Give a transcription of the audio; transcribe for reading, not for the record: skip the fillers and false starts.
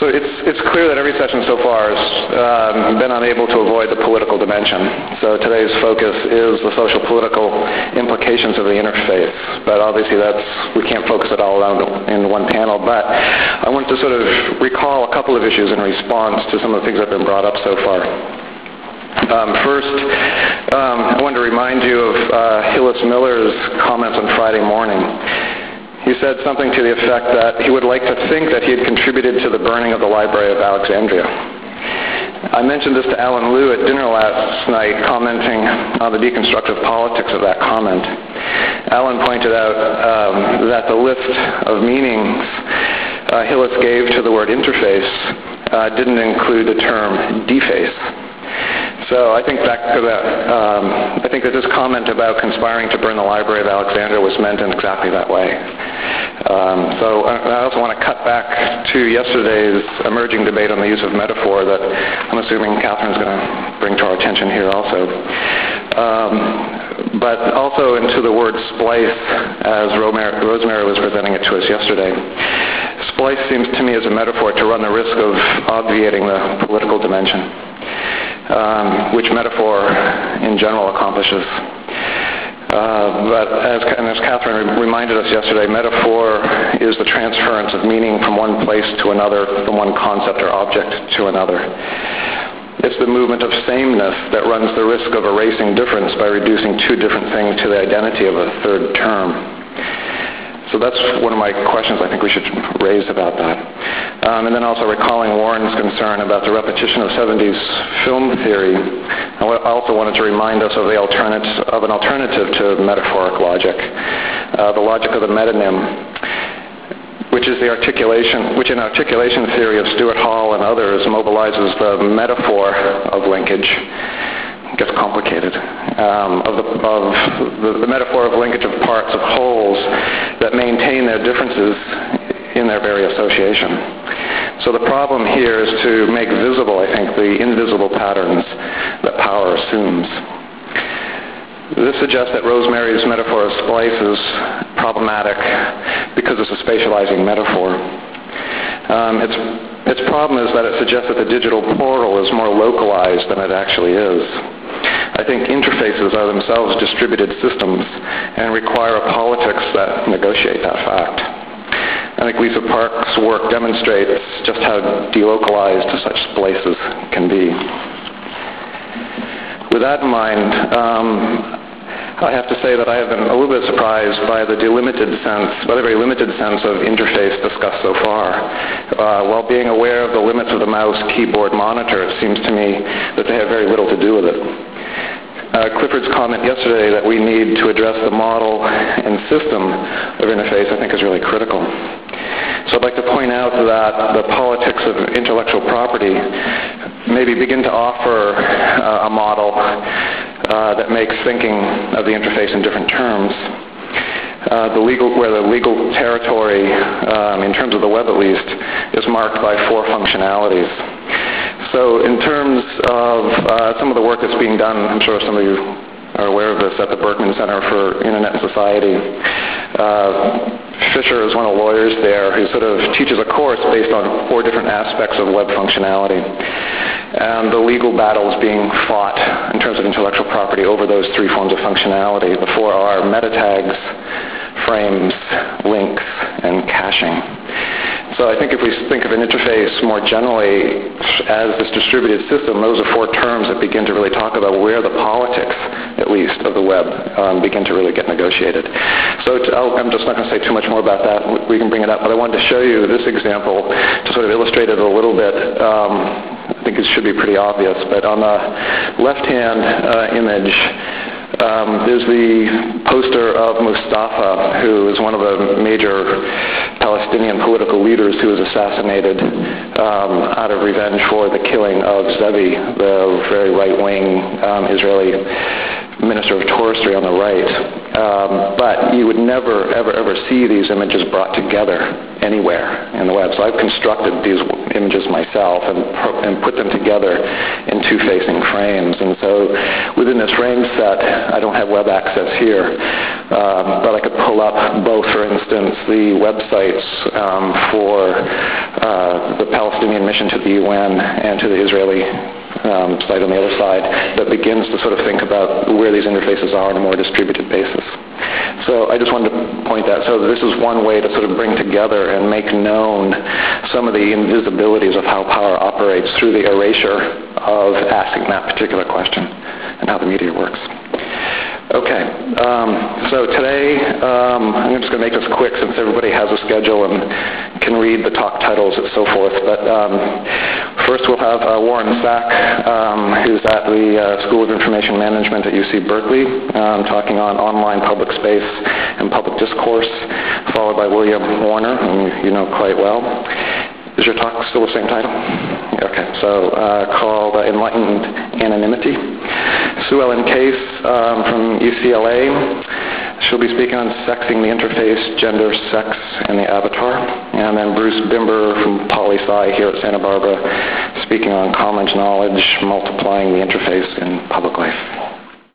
So it's clear that every session so far has been unable to avoid the political dimension. So today's focus is the social-political implications of the interface. But obviously we can't focus it all around in one panel. But I want to sort of recall a couple of issues in response to some of the things that have been brought up so far. First, I want to remind you of Hillis Miller's comments on Friday morning. He said something to the effect that he would like to think that he had contributed to the burning of the Library of Alexandria. I mentioned this to Alan Liu at dinner last night, commenting on the deconstructive politics of that comment. Alan pointed out that the list of meanings Hillis gave to the word interface didn't include the term deface. So I think back to that. I think that this comment about conspiring to burn the Library of Alexandria was meant in exactly that way. So I also want to cut back to yesterday's emerging debate on the use of metaphor that I'm assuming Catherine's going to bring to our attention here also. But also into the word splice, as Rosemary was presenting it to us yesterday. Splice seems to me as a metaphor to run the risk of obviating the political dimension, which metaphor in general accomplishes. But as Catherine reminded us yesterday, metaphor is the transference of meaning from one place to another, from one concept or object to another. It's the movement of sameness that runs the risk of erasing difference by reducing two different things to the identity of a third term. So that's one of my questions I think we should raise about that. And then also recalling Warren's concern about the repetition of 70s film theory, I also wanted to remind us of an alternative to metaphoric logic, the logic of the metonym, which in articulation theory of Stuart Hall and others mobilizes the metaphor of linkage. It gets complicated. Of the metaphor of linkage of parts of wholes that maintain their differences in their very association. So the problem here is to make visible, I think, the invisible patterns that power assumes. This suggests that Rosemary's metaphor of splice is problematic because it's a spatializing metaphor. Its problem is that it suggests that the digital plural is more localized than it actually is. I think interfaces are themselves distributed systems and require a politics that negotiate that fact. I think Lisa Park's work demonstrates just how delocalized such places can be. With that in mind, I have to say that I have been a little bit surprised by the very limited sense of interface discussed so far. While being aware of the limits of the mouse, keyboard, monitor, it seems to me that they have very little to do with it. Clifford's comment yesterday that we need to address the model and system of interface, I think, is really critical. So I'd like to point out that the politics of intellectual property maybe begin to offer a model that makes thinking of the interface in different terms. Where the legal territory, in terms of the web at least, is marked by four functionalities. So in terms of some of the work that's being done, I'm sure some of you are aware of this, at the Berkman Center for Internet and Society. Fisher is one of the lawyers there who sort of teaches a course based on four different aspects of web functionality. And the legal battle is being fought in terms of intellectual property over those three forms of functionality. The four are meta tags, frames, links, and caching. So I think if we think of an interface more generally as this distributed system, those are four terms that begin to really talk about where the politics, at least, of the web begin to really get negotiated. So I'm just not going to say too much more about that. We can bring it up, but I wanted to show you this example to sort of illustrate it a little bit. I think it should be pretty obvious, but on the left-hand image, there's the poster of Mustafa, who is one of the major Palestinian political leaders who was assassinated out of revenge for the killing of Zebi, the very right-wing Israeli Minister of Forestry on the right. But you would never, ever see these images brought together anywhere in the web. So I've constructed these images myself and put them together in two facing frames. And so within this frame set, I don't have web access here, but I could pull up both, for instance, the websites for the Palestinian mission to the UN and to the Israeli site on the other side that begins to sort of think about where these interfaces are on a more distributed basis. So I just wanted to point that. So this is one way to sort of bring together and make known some of the invisibilities of how power operates through the erasure of asking that particular question and how the media works. Okay, so today I'm just going to make this quick since everybody has a schedule and can read the talk titles and so forth. But first we'll have Warren Sack, who's at the School of Information Management at UC Berkeley, talking on online public space and public discourse, followed by William Warner, whom you know quite well. Is your talk still the same title? Okay, so called Enlightened Anonymity. Sue Ellen Case from UCLA. She'll be speaking on sexing the interface, gender, sex, and the avatar. And then Bruce Bimber from Poli-Sci here at Santa Barbara, speaking on commons knowledge, multiplying the interface in public life.